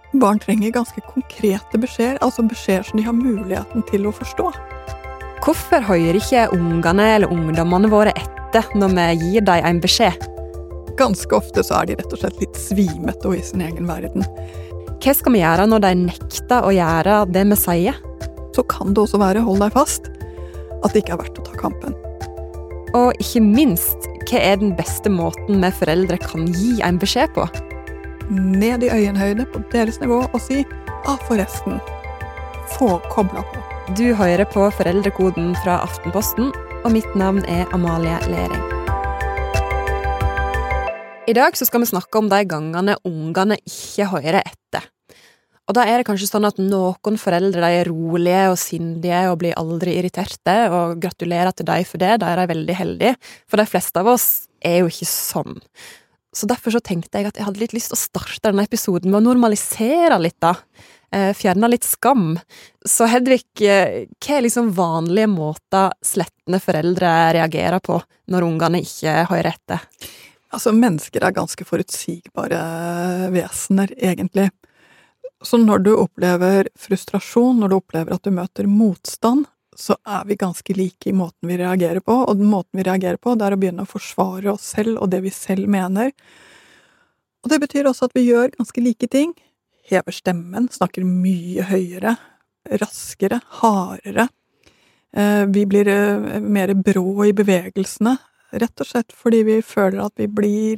Barn trenger ganske konkrete beskjeder, altså beskjeder som de har muligheten til å forstå. Hvorfor hører ikke ungene eller ungdommene våre etter når vi gir dem en beskjed? Ganske ofte så er de rett og slett litt svimete og i sin egen verden. Hva skal vi gjøre når de nekter å gjøre det vi sier? Så kan det også være, hold deg fast, at det ikke er verdt å ta kampen. Og ikke minst, hva er den beste måten vi foreldre kan gi en beskjed på? Ned i øyenhøyde på deres nivå og si, forresten, få kobla på. Du hører på Foreldrekoden fra Aftenposten, og mitt navn er Amalie Lering. I dag så skal vi snakke om de gangene ungene ikke hører etter. Og da er det kanskje sånn at noen foreldre de er rolige og sindige og blir aldri irriterte, og gratulerer til dem for det, da er de veldig heldige, for de fleste av oss er jo ikke sånn. Så derfor så tenkte jeg at jeg hadde litt lyst til å starte denne episoden med å normalisere litt da, fjerne litt skam. Så Hedvig, hva er liksom vanlige måter slettende foreldre reagerer på når ungene ikke hører etter? Altså, mennesker er ganske forutsigbare vesener, egentlig. Så når du opplever frustrasjon, når du opplever at du møter motstand, så er vi ganske like i måten vi reagerer på, og den måten vi reagerer på, det er å begynne å forsvare oss selv og det vi selv mener. Og det betyr også at vi gjør ganske like ting. Hever stemmen, snakker mye høyere, raskere, hardere. Vi blir mer brå i bevegelsene, rett og slett fordi vi føler at vi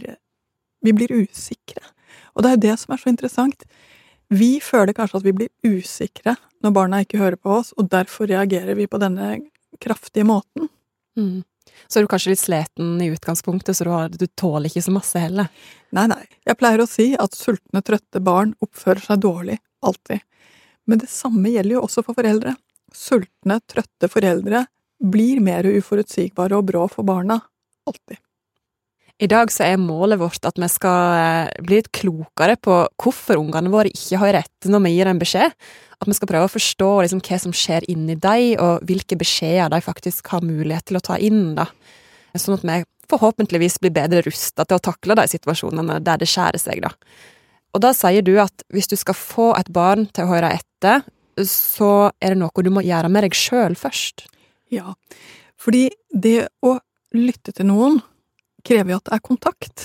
blir usikre. Og det er det som er så interessant. Vi føler kanskje at vi blir usikre når barna ikke hører på oss, og derfor reagerer vi på denne kraftige måten. Så er du kanskje litt sliten i utgangspunktet, så du tåler ikke så masse heller? Nei. Jeg pleier å si at sultne, trøtte barn oppfører seg dårlig, alltid. Men det samme gjelder jo også for foreldre. Sultne, trøtte foreldre blir mer uforutsigbare og brå for barna, alltid. I dag så er målet vårt at vi skal bli litt klokere på hvorfor ungene våre ikke hører etter når vi gir en beskjed. At vi skal prøve å forstå liksom hva som skjer inni deg, og hvilke beskjeder de faktisk har mulighet til å ta inn. Da. Sånn at vi forhåpentligvis blir bedre rustet til å takle de situasjonene der det skjærer seg. Da. Og da sier du at hvis du skal få et barn til å høre etter, så er det noe du må gjøre med deg selv først. Ja, fordi det å lytte til noen krever jo at det er kontakt.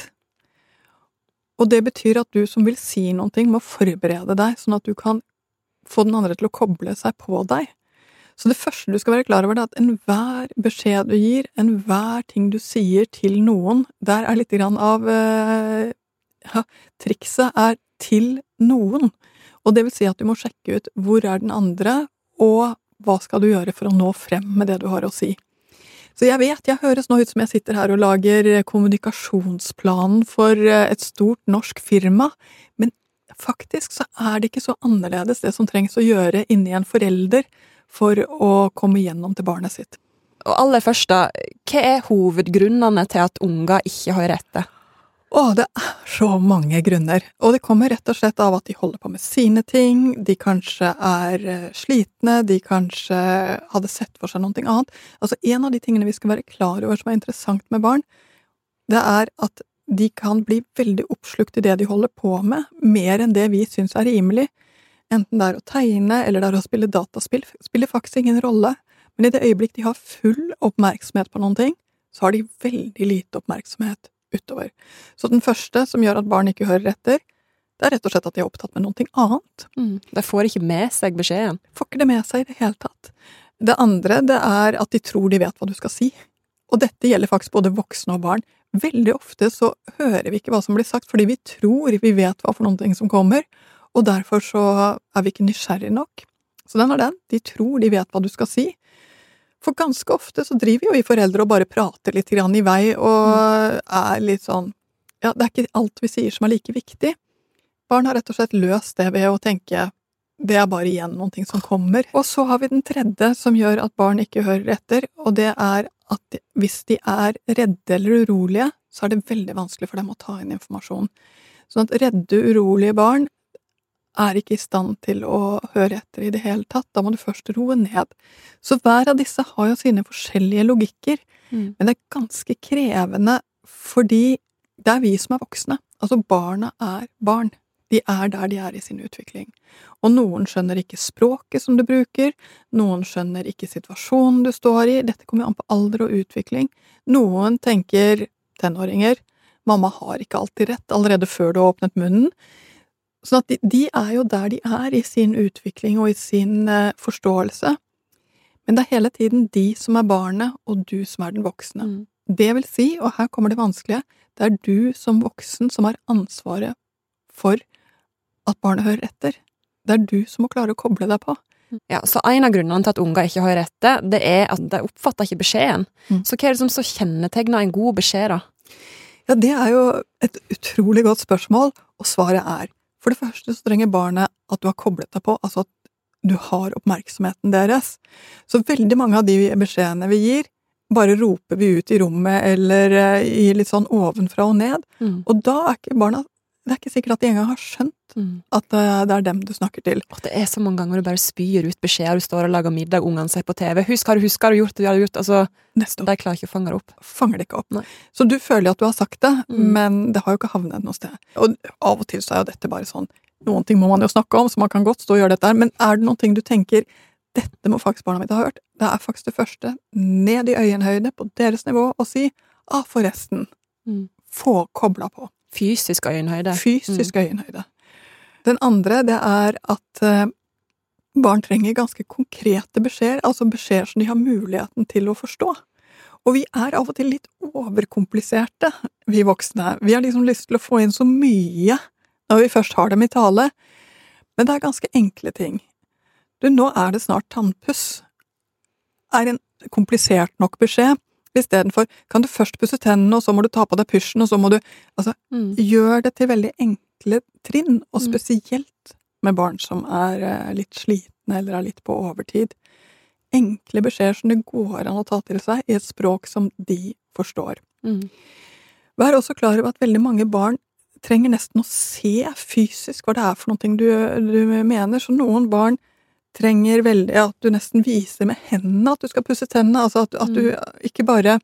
Og det betyr at du som vil si noen ting må forberede deg, sånn at du kan få den andre til å koble seg på deg. Så det første du skal være klar over er at enhver beskjed du gir, enhver ting du sier til noen, der er litt grann av trikset er til noen. Og det vil si at du må sjekke ut hvor er den andre, og hva skal du gjøre for å nå frem med det du har å si. Så jeg høres nå ut som jeg sitter her og lager kommunikasjonsplanen for et stort norsk firma, men faktisk så er det ikke så annerledes det som trengs å gjøre inni en forelder for å komme gjennom til barnet sitt. Og aller først da, hva er hovedgrunnene til at unger ikke hører etter? Det er så mange grunner, og det kommer rett og slett av at de holder på med sine ting, de kanskje er slitne, de kanskje hadde sett for seg noe annet. Altså, en av de tingene vi skal være klar over som er interessant med barn, det er at de kan bli veldig oppslukt i det de holder på med, mer enn det vi synes er rimelig. Enten det er å tegne, eller det er å spille dataspill, spiller faktisk ingen rolle, men i det øyeblikk de har full oppmerksomhet på noen ting, så har de veldig lite oppmerksomhet utover. Så den første som gjør at barn ikke hører etter, det er rett og slett at de er opptatt med noe annet. De får ikke med seg beskjeden. Får ikke det med seg i det hele tatt. Det andre, det er at de tror de vet hva du skal si. Og dette gjelder faktisk både voksne og barn. Veldig ofte så hører vi ikke hva som blir sagt, fordi vi tror vi vet hva for noen ting som kommer, og derfor så er vi ikke nysgjerrig nok. Så den er den. De tror de vet hva du skal si. For ganske ofte så driver jo vi foreldre og bare prater litt grann i vei, og er litt sånn, det er ikke alt vi sier som er like viktig. Barn har rett og slett løst det ved å tenke, det er bare igjen noen ting som kommer. Og så har vi den tredje som gjør at barn ikke hører etter, og det er at hvis de er redde eller urolige, så er det veldig vanskelig for dem å ta inn informasjon. Sånn at redde, urolige barn er ikke i stand til å høre etter i det hele tatt. Da må du først roe ned. Så hver av disse har jo sine forskjellige logikker, men det er ganske krevende fordi det er vi som er voksne. Altså barna er barn. De der de i sin utvikling. Og noen skjønner ikke språket som du bruker, noen skjønner ikke situasjonen du står i, dette kommer an på alder og utvikling. Noen tenker tenåringer, mamma har ikke alltid rett allerede før du har åpnet munnen. Sånn at de jo der de i sin utvikling og i sin forståelse. Men det hele tiden de som barnet, og du som den voksne. Det vil si, og her kommer det vanskelige, det du som voksen som har ansvaret for at barnet hører etter. Det du som må klare å koble deg på. Ja, så en av grunnene til at unger ikke hører etter, det at de oppfatter ikke beskjeden. Så hva det som så kjennetegner en god beskjed da? Ja, det jo et utrolig godt spørsmål, og svaret for det første så trenger barnet at du har koblet deg på, altså at du har oppmerksomheten deres. Så veldig mange av de beskjedene vi gir, bare roper vi ut i rommet, eller i litt sånn ovenfra og ned. Og da ikke barna, det ikke sikkert at de engang har skjønt at det dem du snakker til. Det så mange ganger du bare spyr ut beskjeder, du står og lager middag, ungene ser på TV, husk, har du gjort det, altså, de klarer ikke å fange det opp. Fanger det ikke opp. Nei. Så du føler at du har sagt det, men det har jo ikke havnet noe sted. Og av og til så jo dette bare sånn, noen ting må man jo snakke om, så man kan godt stå og gjøre dette her, men det noen ting du tenker, dette må faktisk barna mitt ha hørt, det faktisk det første, ned i øyenhøyde på deres nivå, og si, forresten, få kobla på. Fysisk øyenhøyde. Fysisk øyenhøyde. Den andre, det at barn trenger ganske konkrete beskjeder, altså beskjeder som de har muligheten til å forstå. Og vi av og til litt overkompliserte, vi voksne. Vi har liksom lyst til å få inn så mye når vi først har dem i tale, men det ganske enkle ting. Du, nå det snart tannpuss. En komplisert nok beskjed. I stedet for, kan du først pusse tennene, og så må du ta på deg pysjen, og så må du, altså, gjør det til veldig enkle trinn, og spesielt med barn som litt slitne, eller litt på overtid. Enkle beskjeder som det går an å ta til seg i et språk som de forstår. Vær også klar over at veldig mange barn trenger nesten å se fysisk hva det for noe du mener, så noen barn trenger veldig at du nesten viser med hendene at du skal pusse tennene, altså at du ikke bare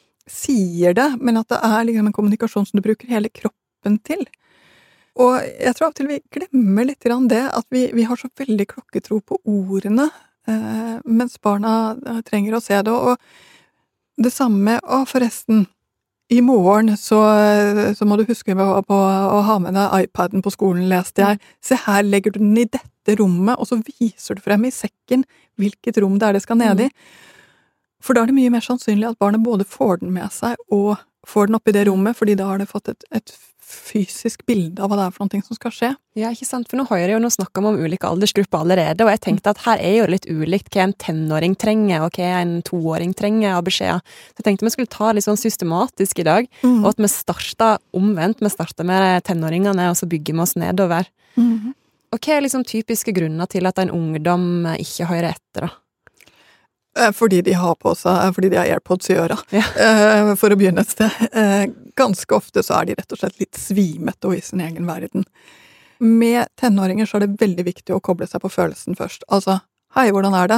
sier det, men at det liksom en kommunikasjon som du bruker hele kroppen til. Og jeg tror av og til vi glemmer litt grann det, at vi har så veldig klokketro på ordene, mens barna trenger å se det, og det samme, forresten, i morgen så må du huske på å ha med deg iPaden på skolen, leste jeg. Se her, legger du den i dette rommet, og så viser du frem i sekken hvilket rom det skal ned i. For da det mye mer sannsynlig at barnet både får den med seg og får den opp i det rommet, fordi da har det fått et fysisk bilde av hva det for noe som skal skje. Ja, ikke sant, for nå hører jeg jo noe snakke om ulike aldersgrupper allerede, og jeg tenkte at her jo litt ulikt hva en tenåring trenger, og hva en toåring trenger av beskjeder. Så jeg tenkte vi skulle ta litt sånn systematisk i dag, og at vi startet omvendt, vi startet med tenåringene, og så bygger vi oss nedover. Og hva liksom typiske grunner til at en ungdom ikke hører etter da? Fordi de har på seg, fordi de har AirPods i øra, for å begynne et sted. Ganske ofte så de rett og slett litt svimete og i sin egen verden. Med tenåringer så det veldig viktig å koble seg på følelsen først. Altså, hei, hvordan det?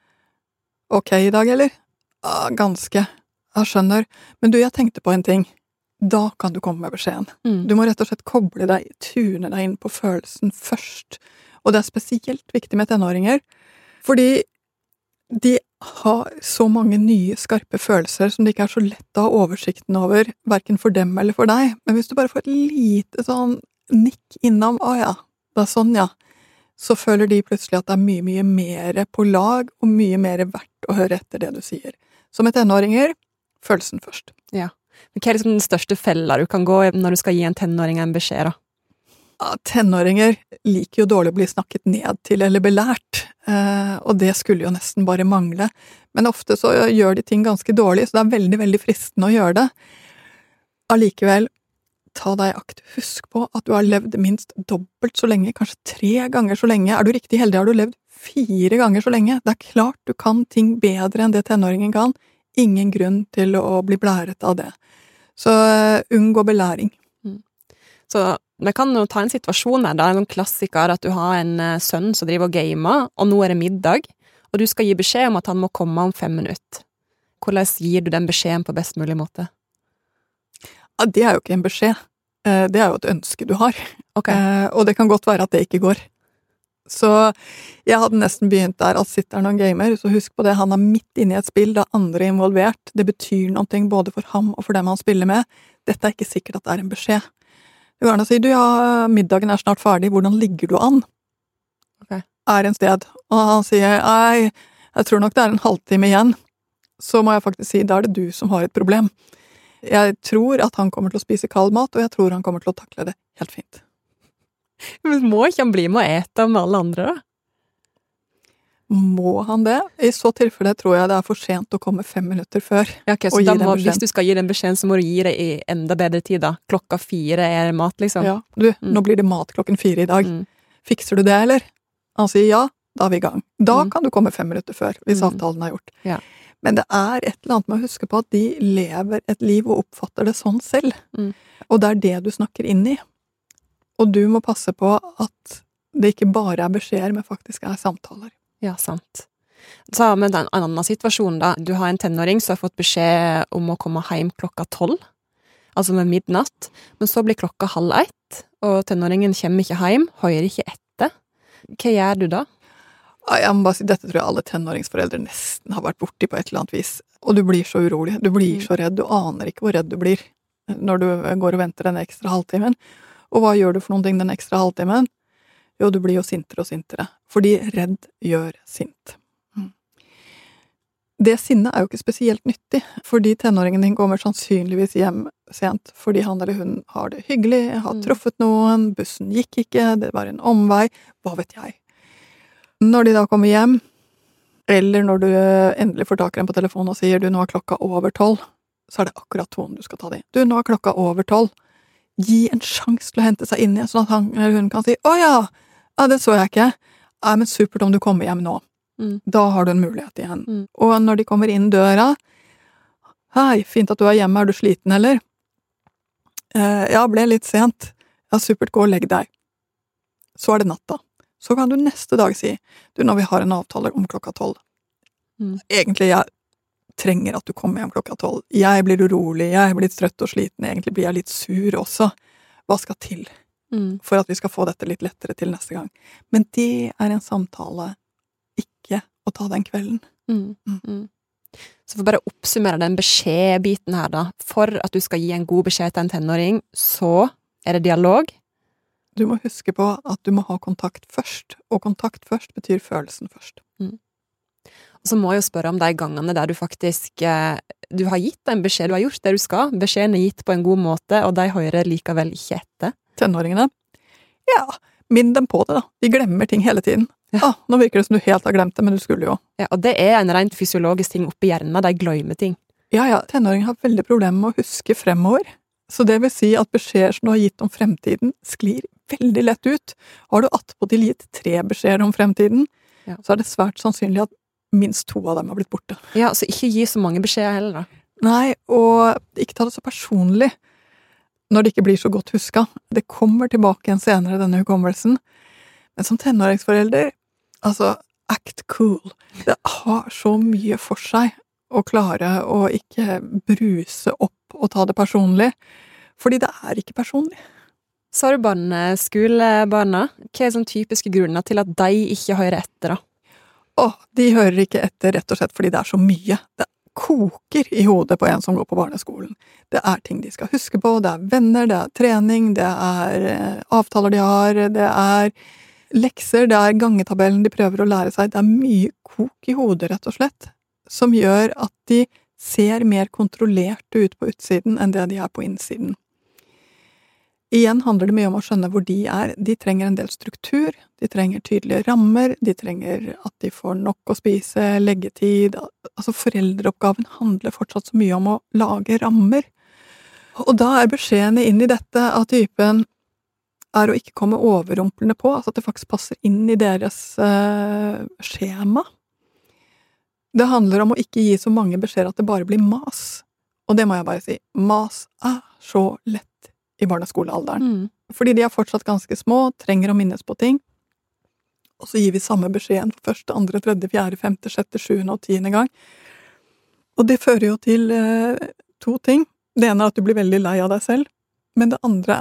Ok i dag, eller? Ganske. Jeg skjønner. Men du, jeg tenkte på en ting. Da kan du komme med beskjeden. Du må rett og slett koble deg, tune deg inn på følelsen først. Og det spesielt viktig med tenåringer, fordi de har så mange nye, skarpe følelser som det ikke så lett å ha oversikten over, hverken for dem eller for deg. Men hvis du bare får et lite sånn nikk innom, ja, det sånn, ja, så føler de plutselig at det mye, mye mer på lag, og mye mer verdt å høre etter det du sier. Så med tenåringer, følelsen først. Ja. Men hva liksom den største fella du kan gå når du skal gi en tenåring en beskjed, da? Ja, tenåringer liker jo dårlig å bli snakket ned til eller belært, og det skulle jo nesten bare mangle. Men ofte så gjør de ting ganske dårlig, så det veldig, veldig fristende å gjøre det. Allikevel, ta deg i akt. Husk på at du har levd minst dobbelt så lenge, kanskje 3 ganger så lenge. Du riktig heldig, har du levd 4 ganger så lenge. Det klart du kan ting bedre enn det tenåringen kan. Ingen grunn til å bli blæret av det. Så unngå belæring. Så vi kan jo ta en situasjon her, da, en klassiker at du har en sønn som driver og gamer, og nå det middag, og du skal gi beskjed om at han må komme om 5 minutter. Hvordan gir du den beskjeden på best mulig måte? Ja, det jo ikke en beskjed. Det er jo et ønske du har. Ok. Og det kan godt være at det ikke går. Så jeg hadde nesten begynt der at sitter noen gamer, så husk på det, han er midt inne i et spill, det er andre involvert, det betyr noen ting både for ham og for dem han spiller med. Dette er ikke sikkert at det er en beskjed. Du kan si, ja, middagen er snart ferdig, hvordan ligger du an? Ok. Er en sted. Og han sier, nei, jeg tror nok det er en halvtime igjen. Så må jeg faktisk si, da er det du som har et problem. Jeg tror at han kommer til å spise kald mat, og jeg tror han kommer til å takle det helt fint. Men må ikke han bli med å ete med alle andre, da? Må han det? I så tilfelle tror jeg det er for sent å komme 5 minutter før. Ja, ok, så da må, hvis du skal gi den beskjeden, så må du gi det i enda bedre tid, da. 4:00 er mat, liksom. Ja, nå blir det mat 4:00 i dag. Fikser du det, eller? Han sier ja, da er vi i gang. Da kan du komme 5 minutter før, hvis avtalen er gjort. Ja. Men det er et eller annet med å huske på at de lever et liv og oppfatter det sånn selv. Og det er det du snakker inn i. Og du må passe på at det ikke bare er beskjeder, men faktisk er samtaler. Ja, sant. Så har vi en annen situasjon da. Du har en tenåring som har fått beskjed om å komme hjem 12:00, altså med midnatt, men så blir klokka 12:30, og tenåringen kommer ikke hjem, hører ikke etter. Hva gjør du da? Jeg må bare si, dette tror jeg alle tenåringsforeldre nesten har vært borti på et eller annet vis. Og du blir så urolig, du blir så redd, du aner ikke hvor redd du blir når du går og venter den ekstra halvtimen. Og hva gjør du for noen ting den ekstra halvtimen? Jo, du blir jo sintere og sintere. Fordi redd gjør sint. Det sinnet er jo ikke spesielt nyttig, fordi tenåringen din kommer sannsynligvis hjem sent, fordi han eller hun har det hyggelig, har truffet noen, bussen gikk ikke, det var en omvei, hva vet jeg. Når de da kommer hjem, eller når du endelig får tak i dem på telefonen og sier du, nå er klokka over 12, så er det akkurat tonen du skal ta det i. Du, nå er klokka over 12. Gi en sjans til å hente seg inn i, sånn at han eller hun kan si, å ja, det så jeg ikke. Ja, men supert om du kommer hjem nå. Da har du en mulighet igjen. Og når de kommer inn døra, hei, fint at du er hjemme, er du sliten, eller? Ja, ble litt sent. Ja, supert, gå og legg deg. Så er det natta. Så kan du neste dag si, du, når vi har en avtale om klokka 12. Egentlig, jeg trenger at du kommer hjem klokka 12. Jeg blir urolig, jeg blir litt trøtt og sliten, egentlig blir jeg litt sur også. Hva skal til for at vi skal få dette litt lettere til neste gang? Men det er en samtale, ikke å ta den kvelden. Så for bare å oppsummere den beskjedbiten her da, for at du skal gi en god beskjed til en tenåring, så er det dialog. Du må huske på at du må ha kontakt først, og kontakt først betyr følelsen først. Og så må jeg jo spørre om de gangene der du faktisk, du har gitt en beskjed, du har gjort det du skal, beskjeden er gitt på en god måte, og de hører likevel ikke etter. Tenåringene? Ja, minn dem på det da. De glemmer ting hele tiden. Ja, nå virker det som du helt har glemt det, men du skulle jo. Ja, og det er en rent fysiologisk ting oppi hjernen, de glemmer ting. Ja, tenåringer har veldig problemer med å huske fremover. Så det vil si at beskjeder som du har gitt om fremtiden sklir veldig lett ut. Har du attpåtil gitt 3 beskjeder om fremtiden, så er det svært sannsynlig at minst 2 av dem har blitt borte. Ja, så ikke gi så mange beskjeder heller da. Nei, og ikke ta det så personlig når det ikke blir så godt huska. Det kommer tilbake igjen senere, denne hukommelsen. Men som tenåringsforelder, altså, act cool. Det har så mye for seg å klare å ikke bruse opp og ta det personlig, fordi det er ikke personlig. Så har du barneskolebarna. Hva er sånne typiske grunner til at de ikke hører etter da? De hører ikke etter rett og slett fordi det er så mye. Det koker i hodet på en som går på barneskolen. Det er ting de skal huske på, det er venner, det er trening, det er avtaler de har, det er lekser, det er gangetabellen de prøver å lære seg. Det er mye kok i hodet, rett og slett, som gjør at de ser mer kontrollerte ut på utsiden enn det de er på innsiden. Igjen handler det mye om å skjønne hvor de er. De trenger en del struktur, de trenger tydelige rammer, de trenger at de får nok å spise, leggetid. Altså foreldreoppgaven handler fortsatt så mye om å lage rammer. Og da er beskjedene inn i dette av typen er å ikke komme overrumplende på, altså at det faktisk passer inn i deres skjema. Det handler om å ikke gi så mange beskjeder at det bare blir mas. Og det må jeg bare si, mas er så lett i barneskolealderen. Fordi de er fortsatt ganske små, trenger å minnes på ting. Og så gir vi samme beskjeden for første, andre, tredje, fjerde, femte, sjette, sjuende og 10. gang. Og det fører jo til 2 ting. Det ene er at du blir veldig lei av deg selv. Men det andre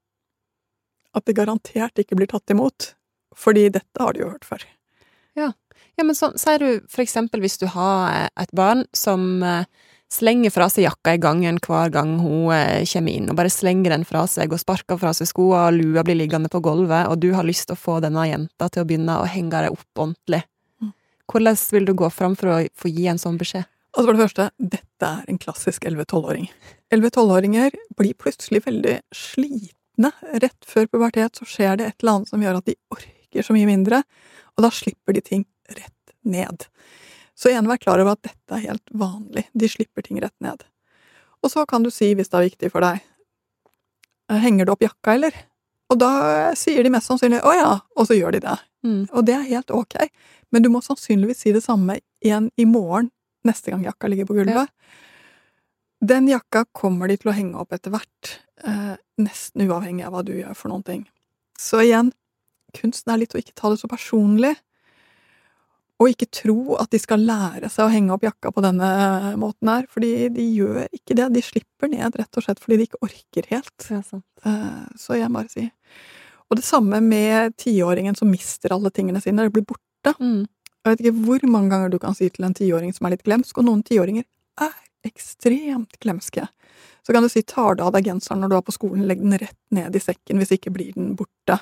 at det garantert ikke blir tatt imot, fordi dette har de jo hørt før. Ja, men sånn, sier du for eksempel hvis du har et barn som slenger fra seg jakka i gangen hver gang hun kommer inn, og bare slenger den fra seg og sparker fra seg skoene, og lua blir liggende på gulvet, og du har lyst til å få denne jenta til å begynne å henge deg opp ordentlig. Hvordan vil du gå fram for å få gi en sånn beskjed? Altså for det første, dette en klassisk 11-12-åring. 11-12-åringer blir plutselig veldig slitne. Rett før pubertet så skjer det et eller annet som gjør at de orker så mye mindre, og da slipper de ting rett ned. Så igjen vær klar over at dette helt vanlig. De slipper ting rett ned. Og så kan du si, hvis det viktig for deg, henger du opp jakka, eller? Og da sier de mest sannsynlig, å ja, og så gjør de det. Og det helt ok. Men du må sannsynligvis si det samme igjen i morgen, neste gang jakka ligger på gulvet. Ja. Den jakka kommer de til å henge opp etter hvert, nesten uavhengig av hva du gjør for noen ting. Så igjen, kunsten litt å ikke ta det så personlig, og ikke tro at de skal lære seg å henge opp jakka på denne måten her, fordi de gjør ikke det. De slipper ned rett og slett fordi de ikke orker helt. Ja, så jeg bare sier. Og det samme med 10-åringen som mister alle tingene sine, det blir borte. Jeg vet ikke hvor mange ganger du kan si til en 10-åring som litt glemsk, og noen 10-åringer ekstremt glemske. Så kan du si, tar du av deg genseren når du på skolen, legg den rett ned i sekken, hvis ikke blir den borte.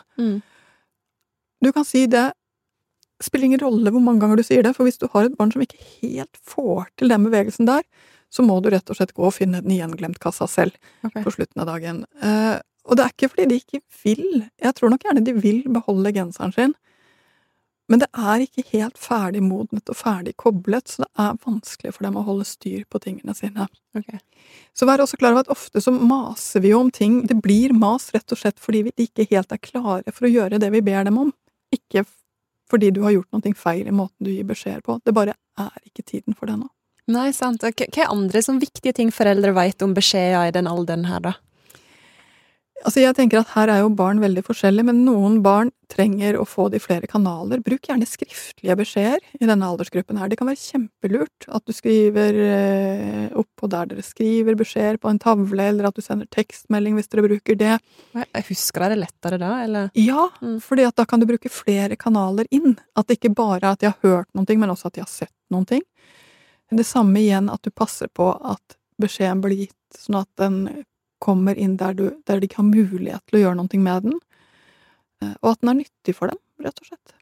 Du kan si det, spiller ingen rolle hvor mange ganger du sier det, for hvis du har et barn som ikke helt får til den bevegelsen der, så må du rett og slett gå og finne den gjenglemt kassa selv på slutten av dagen. Og det ikke fordi de ikke vil. Jeg tror nok gjerne de vil beholde genseren sin, men det ikke helt ferdig modnet og ferdig koblet, så det vanskelig for dem å holde styr på tingene sine. Okay. Så vær også klar over at ofte så maser vi jo om ting. Det blir mas rett og slett fordi vi ikke helt klare for å gjøre det vi ber dem om. Ikke fordi du har gjort noe feil i måten du gir beskjed på. Det bare ikke tiden for det nå. Nei, sant. Hva andre som viktige ting foreldre vet om beskjeder i den alderen her, da? Altså, jeg tenker at her jo barn veldig forskjellige, men noen barn trenger å få det i flere kanaler. Bruk gjerne skriftlige beskjeder i denne aldersgruppen her. Det kan være kjempelurt at du skriver oppå der dere skriver beskjeder på en tavle, eller at du sender tekstmelding hvis dere bruker det. Jeg husker det lettere da, eller? Ja, fordi at da kan du bruke flere kanaler inn. At det ikke bare at de har hørt noen ting, men også at de har sett noen ting. Det samme igjen at du passer på at beskjeden blir gitt, sånn at den kommer inn der de ikke har mulighet til å gjøre noe med den, og at den nyttig for dem, rett og slett.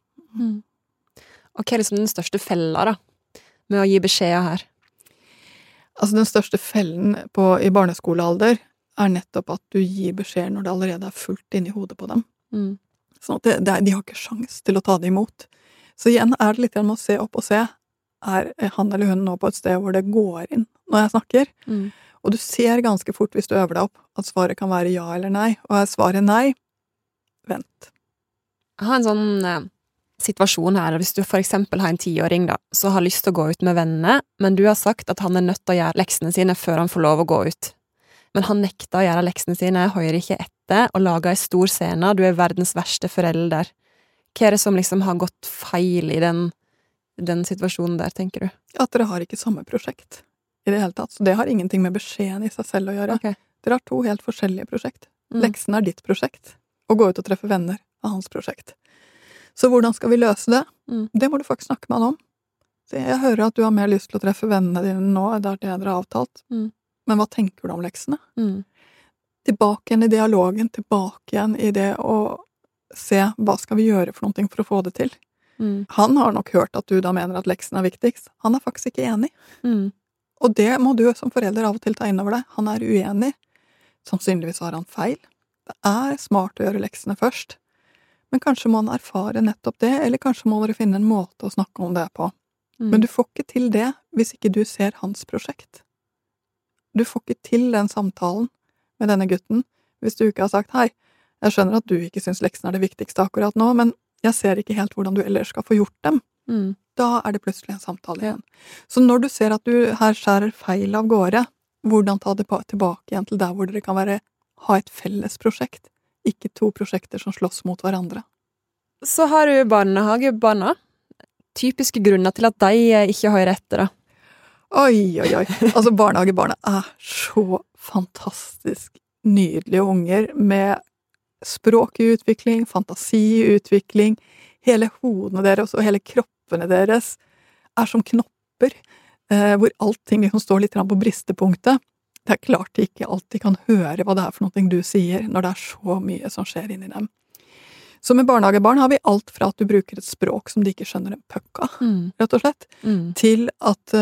Og hva liksom den største fella da, med å gi beskjeder her? Altså den største fellen i barneskolealder nettopp at du gir beskjeder når det allerede fullt inn i hodet på dem. Sånn at de har ikke sjans til å ta det imot. Så igjen det litt med å se opp og se, han eller hun nå på et sted hvor det går inn når jeg snakker, og du ser ganske fort hvis du øver deg opp at svaret kan være ja eller nei, og svaret nei, vent. Jeg har en sånn situasjon her, hvis du for eksempel har en 10-åring da, så har lyst til å gå ut med vennene, men du har sagt at han nødt til å gjøre leksene sine før han får lov å gå ut. Men han nekter å gjøre leksene sine, hører ikke etter, og lager en stor scene, du verdens verste forelder. Hva det som liksom har gått feil i den situasjonen der, tenker du? At dere har ikke samme prosjekt i det hele tatt, så det har ingenting med beskjeden i seg selv å gjøre. Okay. Dere har 2 helt forskjellige prosjekt. Leksen ditt prosjekt, og gå ut og treffe venner hans prosjekt. Så hvordan skal vi løse det? Det må du faktisk snakke med han om. Så jeg hører at du har mer lyst til å treffe vennene dine nå, det dere har avtalt. Men hva tenker du om leksene? Tilbake igjen i dialogen, tilbake igjen i det å se hva skal vi gjøre for noe for å få det til. Han har nok hørt at du da mener at leksen viktigst. Han faktisk ikke enig. Og det må du som forelder av og til ta inn over deg. Han uenig. Sannsynligvis har han feil. Det smart å gjøre leksene først. Men kanskje må han erfare nettopp det, eller kanskje må dere finne en måte å snakke om det på. Men du får ikke til det hvis ikke du ser hans prosjekt. Du får ikke til den samtalen med denne gutten hvis du ikke har sagt, hei, jeg skjønner at du ikke synes leksen det viktigste akkurat nå, men jeg ser ikke helt hvordan du ellers skal få gjort dem. Da det plutselig en samtale igjen. Så når du ser at du her skjærer feil av gårde, hvordan ta det tilbake igjen til der hvor dere kan ha et felles prosjekt, ikke 2 prosjekter som slåss mot hverandre. Så har du barnehagebarna. Typiske grunner til at de ikke hører etter, da. Oi. Altså barnehagebarna så fantastisk nydelige unger med språk i utvikling, fantasi i utvikling. Hele hodene deres og hele kroppene deres som knopper, hvor allting liksom står litt på bristepunktet. Det klart de ikke alltid kan høre hva det for noe du sier, når det så mye som skjer inni dem. Så med barnehagebarn har vi alt fra at du bruker et språk som de ikke skjønner en puck av, rett og slett, til at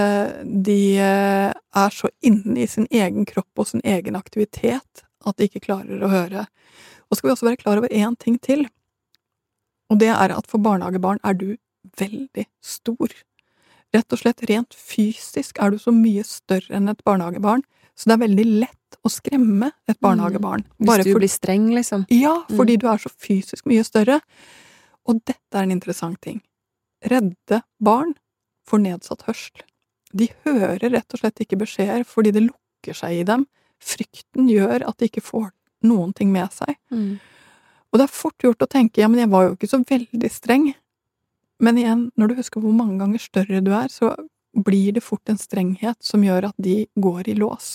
de så inne i sin egen kropp og sin egen aktivitet at de ikke klarer å høre. Og skal vi også være klar over en ting til, og det at for barnehagebarn du veldig stor. Rett og slett rent fysisk du så mye større enn et barnehagebarn, så det veldig lett å skremme et barnehagebarn. Hvis du blir streng, liksom. Ja, fordi du så fysisk mye større. Og dette en interessant ting. Redde barn får nedsatt hørsel. De hører rett og slett ikke beskjeder fordi det lukker seg i dem. Frykten gjør at de ikke får noen ting med seg. Og det fort gjort å tenke, ja, men jeg var jo ikke så veldig streng. Men igjen, når du husker hvor mange ganger større du så blir det fort en strenghet som gjør at de går i lås.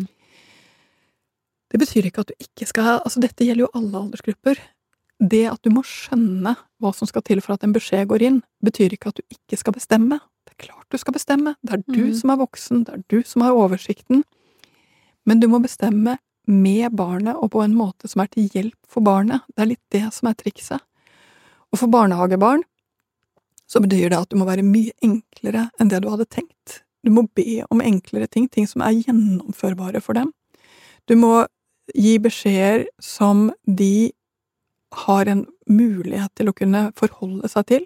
Det betyr ikke at du ikke skal, altså dette gjelder jo alle aldersgrupper. Det at du må skjønne hva som skal til for at en beskjed går inn, betyr ikke at du ikke skal bestemme. Det klart du skal bestemme. Det du som voksen, det du som har oversikten. Men du må bestemme med barnet og på en måte som til hjelp for barnet. Det litt det som trikset. Og for barnehagebarn så betyr det at du må være mye enklere enn det du hadde tenkt. Du må be om enklere ting, ting som gjennomførbare for dem. Du må gi beskjeder som de har en mulighet til å kunne forholde seg til.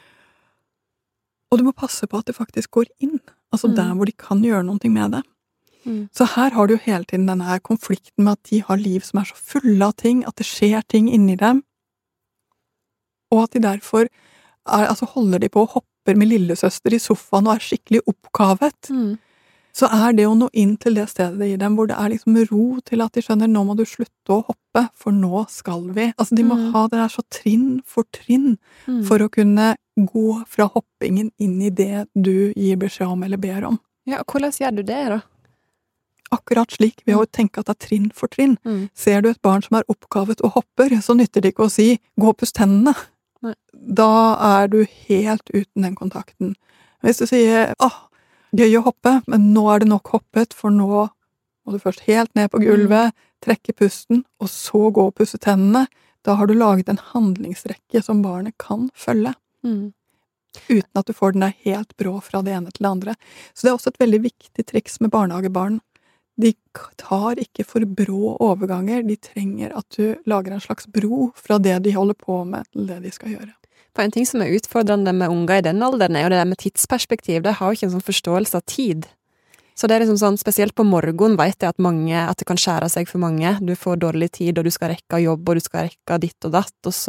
Og du må passe på at det faktisk går inn, altså der hvor de kan gjøre noe med det. Så her har du jo hele tiden denne her konflikten med at de har liv som så fulle av ting, at det skjer ting inni dem, og at de derfor altså holder de på og hopper med lillesøster i sofaen og skikkelig oppkavet. Så det å nå inn til det stedet i dem hvor det liksom ro til at de skjønner, nå må du slutte å hoppe, for nå skal vi. Altså de må ha det så trinn for trinn for å kunne gå fra hoppingen inn i det du gir beskjed om eller ber om. Ja, og hvordan gjør du det da? Akkurat slik, ved å tenke at det trinn for trinn. Ser du et barn som oppkavet og hopper, så nytter det ikke å si, gå og pust hendene. Nei. Da du helt uten den kontakten. Hvis du sier, gøy å hoppe, men nå det nok hoppet, for nå må du først helt ned på gulvet, trekke pusten, og så gå og pusse tennene. Da har du laget en handlingsrekke som barnet kan følge. Uten at du får den helt brå fra det ene til det andre. Så det også et veldig viktig triks med barnehagebarn. De tar ikke for brå overganger, de trenger at du lager en slags bro fra det de holder på med til det de skal gjøre. For en ting som utfordrende med unger i den alderen jo det der med tidsperspektiv, de har jo ikke en sånn forståelse av tid. Så det liksom sånn, spesielt på morgen vet jeg at det kan skjære seg for mange. Du får dårlig tid, og du skal rekke jobb, og du skal rekke ditt og datt, og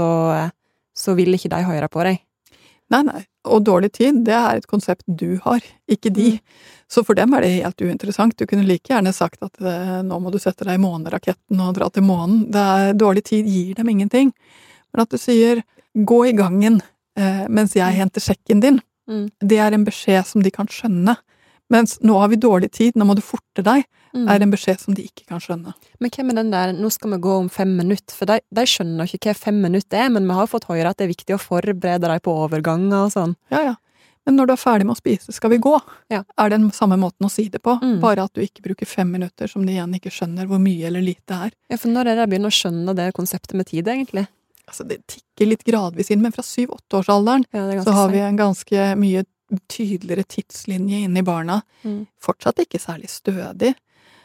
så vil ikke de høre på deg. Nei, og dårlig tid, det et konsept du har, ikke de. Så for dem det helt uinteressant. Du kunne like gjerne sagt at nå må du sette deg i måneraketten og dra til månen. Dårlig tid gir dem ingenting. Men at du sier, gå i gangen mens jeg henter sjekken din, det en beskjed som de kan skjønne. Mens nå har vi dårlig tid, nå må du forte deg, en beskjed som de ikke kan skjønne. Men hva med den der, nå skal vi gå om 5 minutter, for de skjønner ikke hva 5 minutter men vi har fått høre at det viktig å forberede deg på overganger og sånn. Ja. Men når du ferdig med å spise, skal vi gå? Ja. Det den samme måten å si det på, bare at du ikke bruker 5 minutter, som de igjen ikke skjønner hvor mye eller lite Ja, for når det begynner å skjønne det konseptet med tid, egentlig? Altså, det tikker litt gradvis inn, men fra 7-8-årsalderen så har vi en ganske mye tydeligere tidslinje inn i barna. Fortsatt ikke særlig stødig.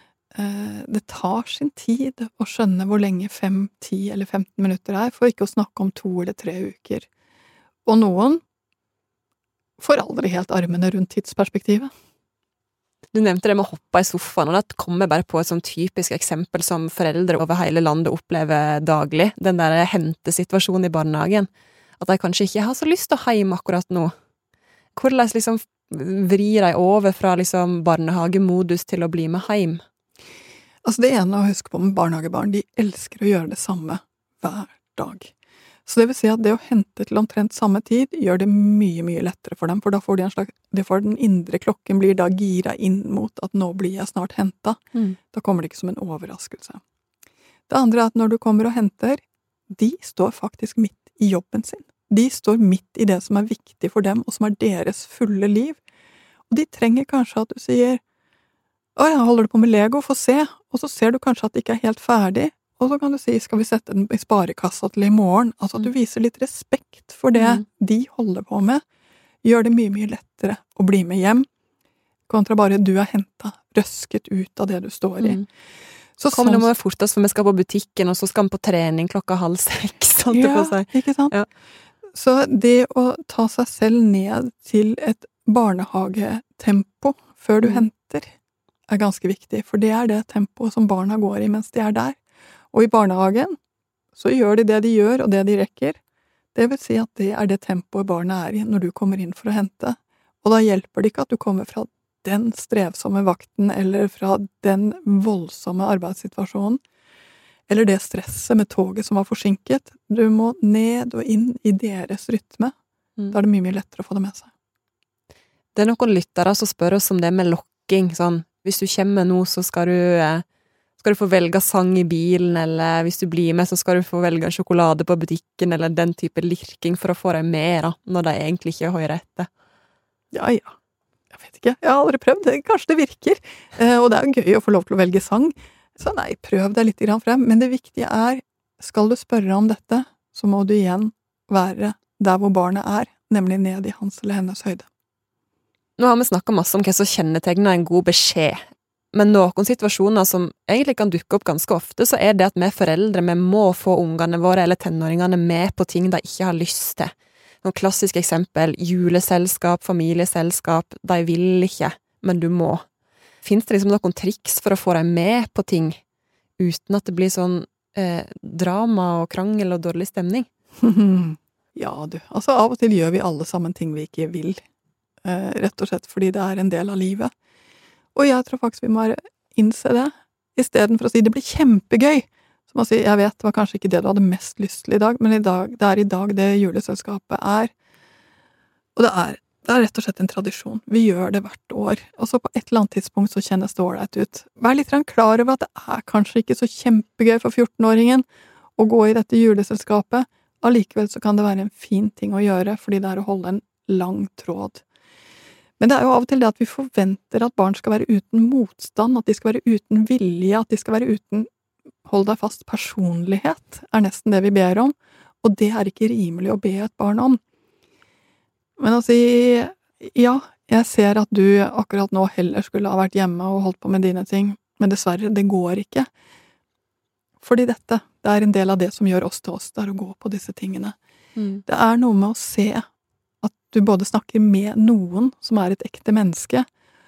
Det tar sin tid å skjønne hvor lenge 5, 10 eller 15 minutter for ikke å snakke om 2 eller 3 uker. Og noen får aldri helt armene rundt tidsperspektivet. Du nevnte det med å hoppe i sofaen, og det kommer bare på et sånn typisk eksempel som foreldre over hele landet opplever daglig, den der hentesituasjonen i barnehagen, at de kanskje ikke har så lyst til å hjem akkurat nå. Hvordan liksom vrir de over fra liksom barnehagemodus til å bli med hjem? Altså det ene å huske på med barnehagebarn, de elsker å gjøre det samme hver dag. Så det vil si at det å hente til omtrent samme tid gjør det mye, mye lettere for dem, for da får de en slags, den indre klokken blir da gira inn mot at nå blir jeg snart hentet. Da kommer det ikke som en overraskelse. Det andre er at når du kommer og henter, de står faktisk midt i jobben sin. De står midt i det som er viktig for dem, og som er deres fulle liv. Og de trenger kanskje at du sier, «Å, jeg holder det på med Lego, få se», og så ser du kanskje at det ikke er helt ferdig, og så kan du si, skal vi sette den i sparekassa til i morgen? Altså at du viser litt respekt for det de holder på med, gjør det mye, mye lettere å bli med hjem, kontra bare du er hentet, røsket ut av det du står i. Så kommer det må være fortest, for vi skal på butikken, og så skal vi på trening 5:30, sant det på seg. Ikke sant? Ja. Så det å ta seg selv ned til et barnehagetempo før du henter, er ganske viktig, for det er det tempoet som barna går i mens de er der. Og i barnehagen så gjør de det de gjør, og det de rekker. Det vil si at det er det tempoet barna er i når du kommer inn for å hente. Og da hjelper det ikke at du kommer fra den strevsomme vakten, eller fra den voldsomme arbeidssituasjonen, eller det stresset med toget som var forsinket. Du må ned og inn i deres rytme. Da er det mye, mye lettere å få det med seg. Det er noen lyttere som spør oss om det med lokking, sånn, hvis du kommer nå, så skal du få velge sang i bilen, eller hvis du blir med, så skal du få velge sjokolade på butikken, eller den type lirking for å få deg med, da, når de egentlig ikke hører etter. Ja. Jeg vet ikke. Jeg har aldri prøvd. Kanskje det virker. Og det er jo gøy å få lov til å velge sang. Så nei, prøv deg litt grann frem. Men det viktige er, skal du spørre om dette, så må du igjen være der hvor barnet er, nemlig ned i hans eller hennes høyde. Nå har vi snakket masse om hva som kjennetegner en god beskjed. Men noen situasjoner som egentlig kan dukke opp ganske ofte, så er det at vi foreldre, vi må få ungene våre eller tenåringene med på ting de ikke har lyst til. Noen klassiske eksempel, juleselskap, familieselskap, de vil ikke, men du må. Finnes det liksom noen triks for å få deg med på ting, uten at det blir sånn drama og krangel og dårlig stemning? Ja, altså av og til gjør vi alle sammen ting vi ikke vil, rett og slett fordi det er en del av livet. Og jeg tror faktisk vi må innse det, i stedet for å si det blir kjempegøy. Så må jeg si, jeg vet, det var kanskje ikke det du hadde mest lyst til i dag, men det er i dag det juleselskapet er. Og det er rett og slett en tradisjon. Vi gjør det hvert år. Og så på et eller annet tidspunkt så kjennes det ålreit ut. Vær litt klar over at det er kanskje ikke så kjempegøy for 14-åringen å gå i dette juleselskapet. Allikevel så kan det være en fin ting å gjøre, fordi det er å holde en lang tråd. Men det er jo av og til det at vi forventer at barn skal være uten motstand, at de skal være uten vilje, at de skal være uten, hold deg fast, personlighet, er nesten det vi ber om, og det er ikke rimelig å be et barn om. Men å si, ja, jeg ser at du akkurat nå heller skulle ha vært hjemme og holdt på med dine ting, men dessverre, det går ikke. Fordi det er en del av det som gjør oss til oss, det er å gå på disse tingene. Det er noe med å se at du både snakker med noen som er et ekte menneske,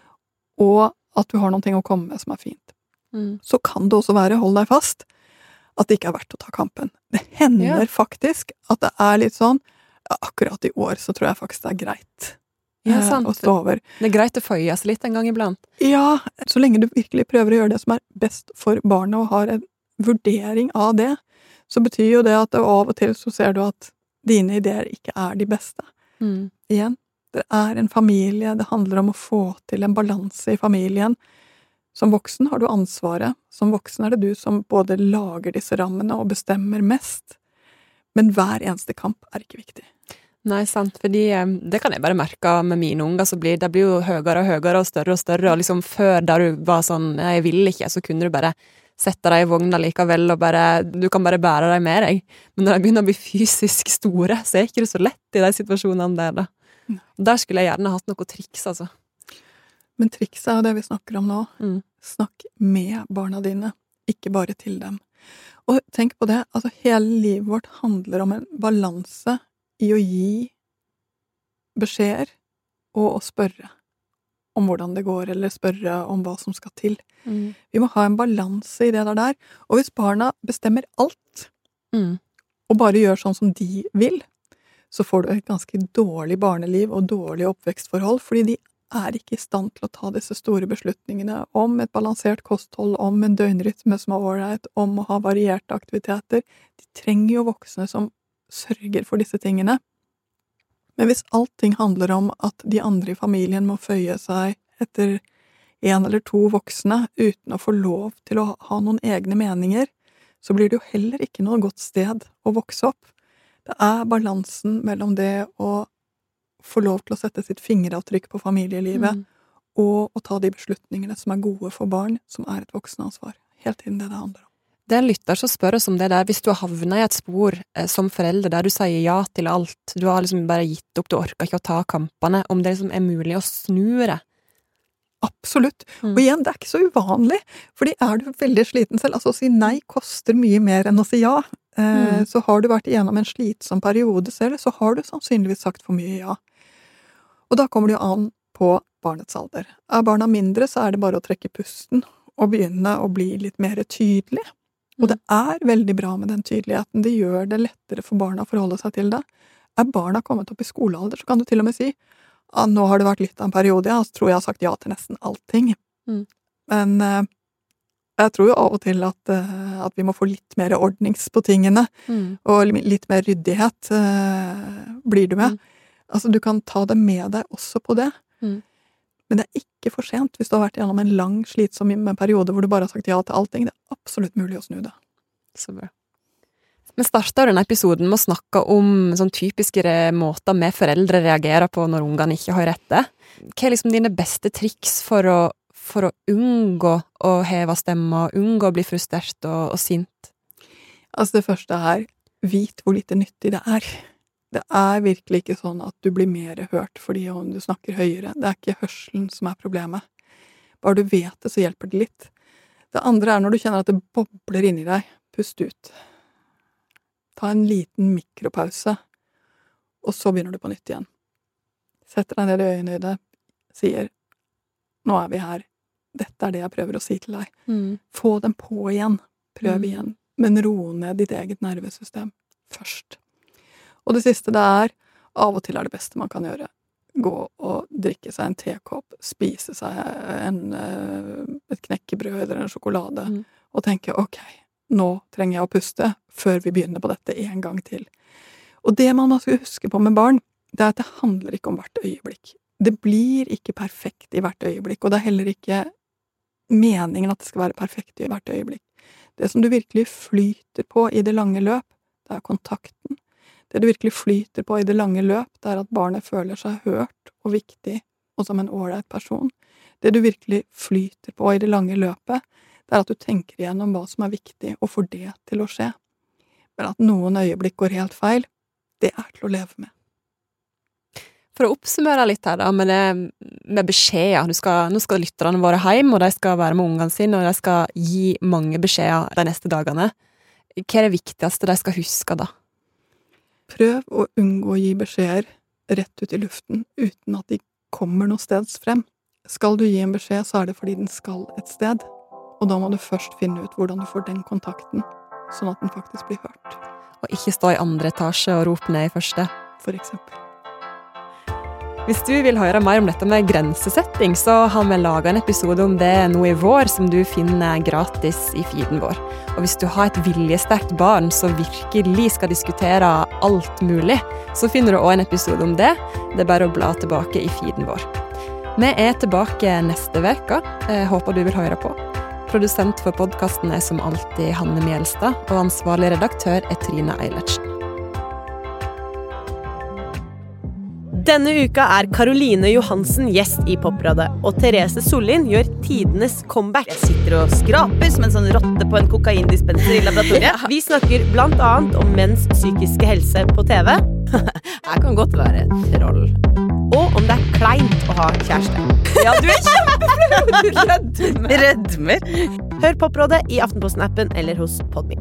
og at du har noen ting å komme med som er fint. Så kan det også være, hold deg fast, at det ikke er verdt å ta kampen. Det hender faktisk at det er litt sånn, akkurat i år så tror jeg faktisk det er greit å stå over. Det er greit å føye seg litt en gang iblant. Ja, så lenge du virkelig prøver å gjøre det som er best for barnet, og har en vurdering av det, så betyr jo det at av og til så ser du at dine ideer ikke er de beste. Igjen, det er en familie, det handler om å få til en balanse i familien. Som voksen har du ansvaret, som voksen er det du som både lager disse rammene og bestemmer mest, men hver eneste kamp er ikke viktig. Nei, sant, fordi det kan jeg bare merke med mine unger, så det blir jo høyere og høyere og større, og liksom før da du var sånn, jeg vil ikke, så kunne du bare sette deg i vogna likevel, og du kan bare bære deg med deg. Men når de begynner å bli fysisk store, så er ikke det så lett i de situasjonene der da. Der skulle jeg gjerne hatt noe triks, altså. Men trikset er jo det vi snakker om nå. Snakk med barna dine, ikke bare til dem. Og tenk på det, altså hele livet vårt handler om en balanse i å gi beskjeder og å spørre om hvordan det går, eller spørre om hva som skal til. Vi må ha en balanse i det der, og hvis barna bestemmer alt, og bare gjør sånn som de vil, så får du et ganske dårlig barneliv og dårlige oppvekstforhold, fordi de er ikke i stand til å ta disse store beslutningene om et balansert kosthold, om en døgnrytme som er ålreit, om å ha varierte aktiviteter. De trenger jo voksne som sørger for disse tingene. Men hvis allting handler om at de andre i familien må føye seg etter 1 eller 2 voksne uten å få lov til å ha noen egne meninger, så blir det jo heller ikke noe godt sted å vokse opp. Det balansen mellom det å få lov til å sette sitt fingeravtrykk på familielivet, og å ta de beslutningene som gode for barn, som et voksenansvar. Helt inn det handler om. Det er en lytter som spør oss om det der, hvis du har havnet i et spor som forelder der du sier ja til alt, du har liksom bare gitt opp, du orker ikke å ta kampene, om det liksom mulig å snu det. Absolutt. Og igjen, det ikke så uvanlig, fordi du veldig sliten selv, altså å si nei koster mye mer enn å si ja. Så har du vært igjennom en slitsom periode selv, så har du sannsynligvis sagt for mye ja. Og da kommer det jo an på barnets alder. Barna mindre, så det bare å trekke pusten og begynne å bli litt mer tydelig. Og det veldig bra med den tydeligheten. Det gjør det lettere for barna å forholde seg til det. Barna kommet opp i skolealder, så kan du til og med si nå har det vært litt av en periode, så tror jeg har sagt ja til nesten allting. Men jeg tror jo av og til at vi må få litt mer ordnings på tingene, og litt mer ryddighet blir du med. Altså, du kan ta det med deg også på det. Men det ikke for sent hvis du har vært gjennom en lang, slitsom periode hvor du bare har sagt ja til allting. Det absolutt mulig å snu det. Så bra. Vi startet denne episoden med å snakke om sånn typiske måter med foreldre reagerer på når ungene ikke har rette. Hva liksom dine beste triks for å unngå å heve stemma, unngå å bli frustrert og sint? Altså det første vit hvor lite nyttig det Det virkelig ikke sånn at du blir mer hørt fordi om du snakker høyere. Det ikke hørselen som problemet. Bare du vet det, så hjelper det litt. Det andre når du kjenner at det bobler inni deg. Pust ut. Ta en liten mikropause, og så begynner du på nytt igjen. Setter deg ned i øynene, sier, nå vi her, dette det jeg prøver å si til deg. Få den på igjen, prøv igjen, men ro ned ditt eget nervesystem først. Og det siste av og til det beste man kan gjøre, gå og drikke seg en tekopp, spise seg et knekkebrød eller en sjokolade, og tenke, ok, nå trenger jeg å puste før vi begynner på dette en gang til. Og det man skal huske på med barn, det at det handler ikke om hvert øyeblikk. Det blir ikke perfekt i hvert øyeblikk, og det heller ikke meningen at det skal være perfekt i hvert øyeblikk. Det som du virkelig flyter på i det lange løp, det kontakten. Det du virkelig flyter på i det lange løp, det at barnet føler seg hørt og viktig, og som en ålreit person. Det du virkelig flyter på i det lange løpet, det at du tenker igjennom hva som viktig, og får det til å skje. Men at noen øyeblikk går helt feil, det til å leve med. For å oppsummere litt her da, med beskjeder. Nå skal lytterne våre hjem, og de skal være med ungene sine, og de skal gi mange beskjeder de neste dagene. Hva det viktigste de skal huske da? Prøv å unngå å gi beskjeder rett ut i luften, uten at de kommer noe steds frem. Skal du gi en beskjed, så det fordi den skal et sted. Og da må du først finne ut hvordan du får den kontakten, sånn at den faktisk blir hørt. Og ikke stå i andre etasje og rope ned i første. For eksempel. Hvis du vil høre mer om dette med grensesetting, så har vi laget en episode om det nå i vår, som du finner gratis i feeden vår. Og hvis du har et viljesterkt barn som virkelig skal diskutere alt mulig, så finner du også en episode om det. Det bare å bla tilbake i feeden vår. Vi tilbake neste veke. Jeg håper du vil høre på. Produsent for podcasten som alltid Hanne Mjelstad, og ansvarlig redaktør Trine Eilertsen. Denne uka Caroline Johansen gjest i Poprådet, og Therese Sollien gjør tidenes comeback. Jeg sitter og skraper som en sånn rotte på en kokaindispenser i laboratoriet. Vi snakker blant annet om menns psykiske helse på TV. Jeg kan godt være et troll. Og om det kleint å ha kjæreste. Ja, du kjempeflau! Du rødmer. Hør Poprådet i Aftenposten-appen eller hos Podme.